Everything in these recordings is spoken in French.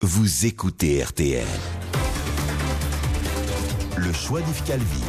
Vous écoutez RTL. Le choix d'Yves Calvi.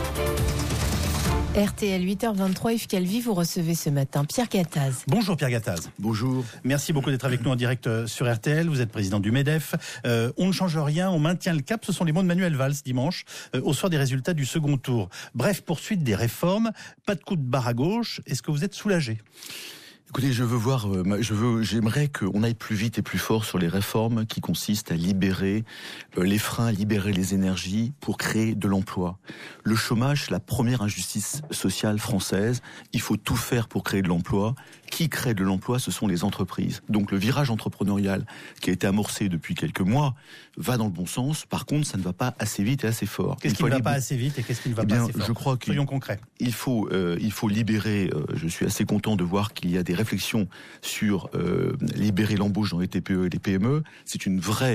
RTL 8h23, Yves Calvi, vous recevez ce matin Pierre Gattaz. Bonjour Pierre Gattaz. Bonjour. Merci beaucoup d'être avec nous en direct sur RTL. Vous êtes président du MEDEF. On ne change rien, on maintient le cap. Ce sont les mots de Manuel Valls dimanche, au soir des résultats du second tour. Bref, poursuite des réformes. Pas de coup de barre à gauche. Est-ce que vous êtes soulagé ? Écoutez, j'aimerais qu'on aille plus vite et plus fort sur les réformes qui consistent à libérer les freins, à libérer les énergies pour créer de l'emploi. Le chômage, la première injustice sociale française. Il faut tout faire pour créer de l'emploi. Qui crée de l'emploi, ce sont les entreprises. Donc le virage entrepreneurial qui a été amorcé depuis quelques mois va dans le bon sens. Par contre, ça ne va pas assez vite et assez fort. Qu'est-ce qui ne va pas assez vite et qu'est-ce qui ne va pas assez fort ? Je crois que soyons concrets. Il faut libérer. Je suis assez content de voir qu'il y a des réflexions sur libérer l'embauche dans les TPE et les PME. C'est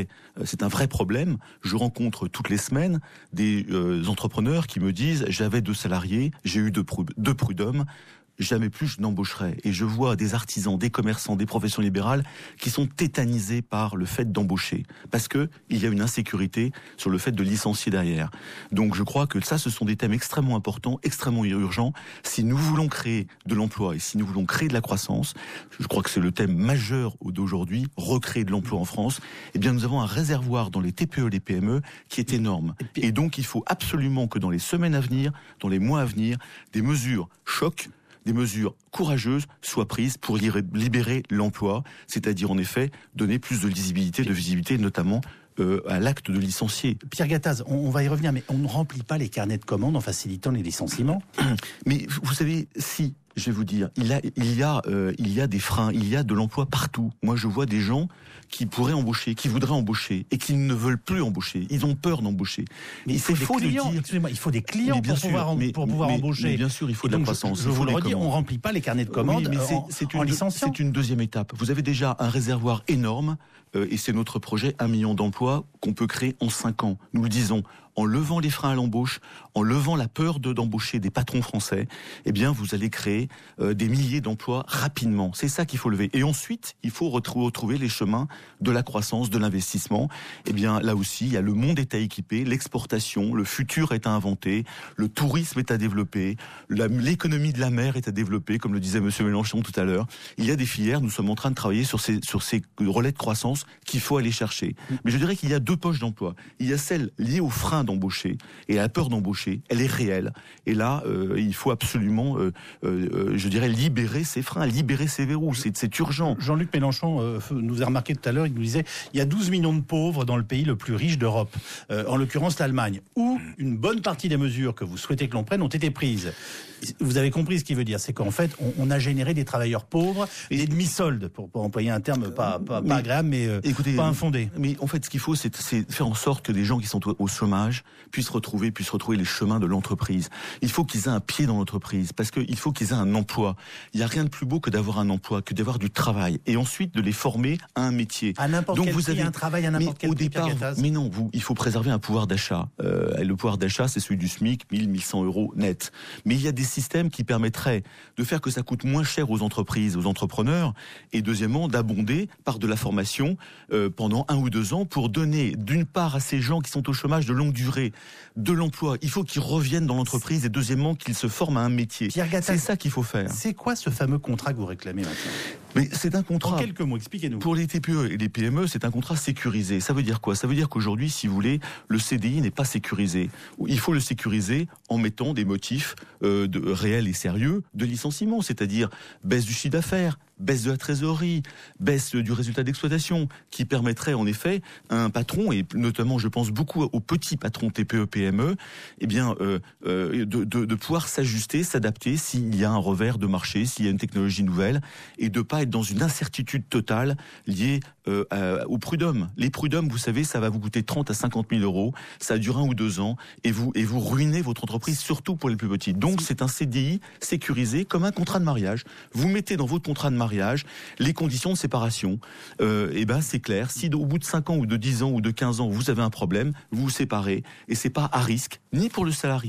un vrai problème. Je rencontre toutes les semaines des entrepreneurs qui me disent j'avais 2 salariés, j'ai eu 2 prud'hommes. Jamais plus je n'embaucherai. Et je vois des artisans, des commerçants, des professions libérales qui sont tétanisés par le fait d'embaucher. Parce que il y a une insécurité sur le fait de licencier derrière. Donc je crois que ça, ce sont des thèmes extrêmement importants, extrêmement urgents. Si nous voulons créer de l'emploi et si nous voulons créer de la croissance, je crois que c'est le thème majeur d'aujourd'hui, recréer de l'emploi en France, eh bien nous avons un réservoir dans les TPE et les PME qui est énorme. Et donc il faut absolument que dans les semaines à venir, dans les mois à venir, des mesures choc, des mesures courageuses soient prises pour libérer l'emploi, c'est-à-dire en effet donner plus de lisibilité, de visibilité, notamment à l'acte de licencier. Pierre Gattaz, on va y revenir, mais on ne remplit pas les carnets de commandes en facilitant les licenciements. Mais vous savez, si, je vais vous dire, il y a des freins, il y a de l'emploi partout. Moi, je vois des gens qui pourraient embaucher, qui voudraient embaucher et qui ne veulent plus embaucher. Ils ont peur d'embaucher. Mais il faut des clients. Excusez-moi, il faut des clients pour pouvoir embaucher. Mais bien sûr, il faut de la croissance. Je vous le redis, on remplit pas les carnets de commandes en licenciant. C'est une deuxième étape. Vous avez déjà un réservoir énorme et c'est notre projet 1 million d'emplois qu'on peut créer en 5 ans. Nous le disons. En levant les freins à l'embauche, en levant la peur d'embaucher des patrons français, eh bien, vous allez créer des milliers d'emplois rapidement. C'est ça qu'il faut lever. Et ensuite, il faut retrouver les chemins de la croissance, de l'investissement. Eh bien, là aussi, il y a le monde est à équiper, l'exportation, le futur est à inventer, le tourisme est à développer, l'économie de la mer est à développer, comme le disait Monsieur Mélenchon tout à l'heure. Il y a des filières, nous sommes en train de travailler sur ces relais de croissance qu'il faut aller chercher. Mais je dirais qu'il y a 2 poches d'emploi. Il y a celle liée aux freins d'embaucher et la peur d'embaucher, elle est réelle. Et là, il faut absolument, je dirais, libérer ces freins, libérer ces verrous. C'est urgent. Jean-Luc Mélenchon nous a remarqué tout à l'heure, il nous disait, il y a 12 millions de pauvres dans le pays le plus riche d'Europe, en l'occurrence l'Allemagne, où une bonne partie des mesures que vous souhaitez que l'on prenne ont été prises. Vous avez compris ce qu'il veut dire, c'est qu'en fait, on a généré des travailleurs pauvres, des demi-soldes, pour employer un terme pas agréable, mais écoutez, pas infondé. Mais en fait, ce qu'il faut, c'est faire en sorte que des gens qui sont au chômage puissent retrouver les chemins de l'entreprise. Il faut qu'ils aient un pied dans l'entreprise, parce qu'il faut qu'ils aient un emploi. Il n'y a rien de plus beau que d'avoir un emploi, que d'avoir du travail, et ensuite de les former à un métier. À n'importe quel prix, un travail à n'importe quel prix, Pierre Gattaz. Mais non, il faut préserver un pouvoir d'achat. Le pouvoir d'achat, c'est celui du SMIC, 1 100 euros net. Mais il y a des systèmes qui permettraient de faire que ça coûte moins cher aux entreprises, aux entrepreneurs, et deuxièmement, d'abonder par de la formation pendant 1 ou 2 ans pour donner, d'une part, à ces gens qui sont au chômage de longue durée, de l'emploi. Il faut qu'ils reviennent dans l'entreprise et deuxièmement, qu'ils se forment à un métier. Pierre Gattaz, c'est ça qu'il faut faire. C'est quoi ce fameux contrat que vous réclamez maintenant ? Mais c'est un contrat. En quelques mots, expliquez-nous. Pour les TPE et les PME, c'est un contrat sécurisé. Ça veut dire quoi ? Ça veut dire qu'aujourd'hui, si vous voulez, le CDI n'est pas sécurisé. Il faut le sécuriser en mettant des motifs réels et sérieux de licenciement, c'est-à-dire baisse du chiffre d'affaires, baisse de la trésorerie, baisse du résultat d'exploitation, qui permettrait en effet à un patron, et notamment je pense beaucoup aux petits patrons TPE-PME, eh bien de pouvoir s'ajuster, s'adapter s'il y a un revers de marché, s'il y a une technologie nouvelle, et de pas être dans une incertitude totale liée aux prud'hommes. Les prud'hommes, vous savez, ça va vous coûter 30 à 50 000 euros, ça dure 1 ou 2 ans, et vous ruinez votre entreprise, surtout pour les plus petits. Donc c'est un CDI sécurisé comme un contrat de mariage. Vous mettez dans votre contrat de mariage les conditions de séparation. Et ben c'est clair, si au bout de 5 ans ou de 10 ans ou de 15 ans vous avez un problème, vous vous séparez, et c'est pas à risque ni pour le salarié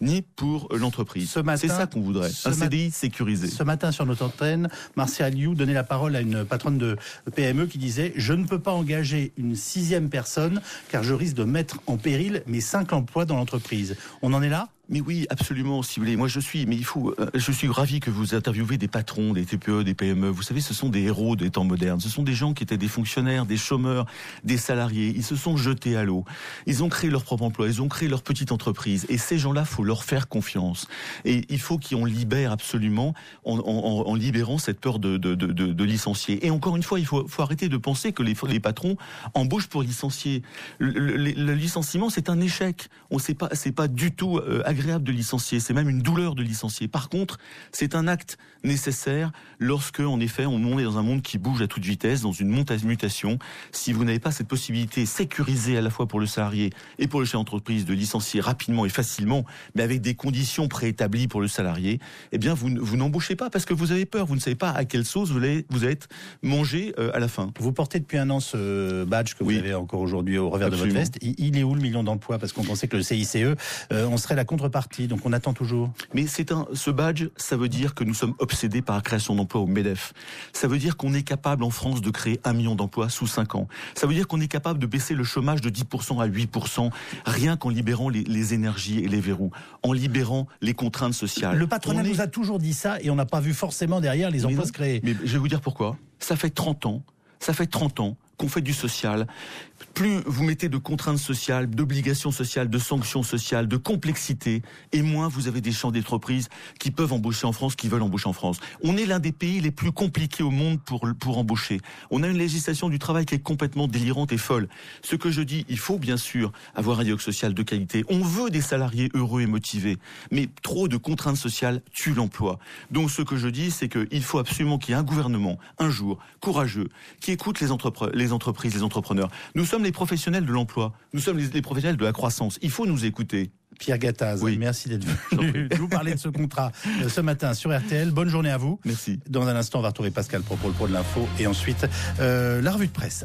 ni pour l'entreprise. C'est ça qu'on voudrait, un CDI sécurisé. Ce matin, sur notre antenne, Marcia Liu donnait la parole à une patronne de PME qui disait « Je ne peux pas engager une 6e personne car je risque de mettre en péril mes 5 emplois dans l'entreprise. » On en est là ? Mais oui, absolument, si vous voulez. Moi, je suis ravi que vous interviewez des patrons, des TPE, des PME. Vous savez, ce sont des héros des temps modernes. Ce sont des gens qui étaient des fonctionnaires, des chômeurs, des salariés. Ils se sont jetés à l'eau. Ils ont créé leur propre emploi. Ils ont créé leur petite entreprise. Et ces gens-là, faut leur faire confiance. Et il faut qu'on libère absolument, en libérant cette peur de licencier. Et encore une fois, il faut arrêter de penser que les patrons embauchent pour licencier. Le licenciement, c'est un échec. C'est pas du tout agréable de licencier, c'est même une douleur de licencier. Par contre, c'est un acte nécessaire lorsque, en effet, on est dans un monde qui bouge à toute vitesse, dans une mutation. Si vous n'avez pas cette possibilité sécurisée à la fois pour le salarié et pour le chef d'entreprise de licencier rapidement et facilement, mais avec des conditions préétablies pour le salarié, eh bien, vous n'embauchez pas parce que vous avez peur. Vous ne savez pas à quelle sauce vous allez être mangé à la fin. Vous portez depuis un an ce badge que vous avez encore aujourd'hui au revers Absolument. de votre veste. Il est où le million d'emplois? Parce qu'on pensait que le CICE, on serait la contrepartie, donc on attend toujours. Mais ce badge, ça veut dire que nous sommes obsédés par la création d'emplois au MEDEF. Ça veut dire qu'on est capable en France de créer 1 million d'emplois sous 5 ans. Ça veut dire qu'on est capable de baisser le chômage de 10% à 8%, rien qu'en libérant les énergies et les verrous, en libérant les contraintes sociales. Le patronat nous a toujours dit ça et on n'a pas vu forcément derrière les emplois se créer. Mais je vais vous dire pourquoi. Ça fait 30 ans qu'on fait du social. Plus vous mettez de contraintes sociales, d'obligations sociales, de sanctions sociales, de complexité, et moins vous avez des champs d'entreprise qui peuvent embaucher en France, qui veulent embaucher en France. On est l'un des pays les plus compliqués au monde pour embaucher. On a une législation du travail qui est complètement délirante et folle. Ce que je dis, il faut bien sûr avoir un dialogue social de qualité. On veut des salariés heureux et motivés, mais trop de contraintes sociales tuent l'emploi. Donc ce que je dis, c'est qu'il faut absolument qu'il y ait un gouvernement, un jour, courageux, qui écoute les entreprises, les entrepreneurs. Nous sommes les professionnels de l'emploi. Nous sommes les professionnels de la croissance. Il faut nous écouter. Pierre Gattaz, merci d'être venu nous parler de ce contrat ce matin sur RTL. Bonne journée à vous. Merci. Dans un instant, on va retrouver Pascal Pro pour le Pro de l'Info et ensuite la revue de presse.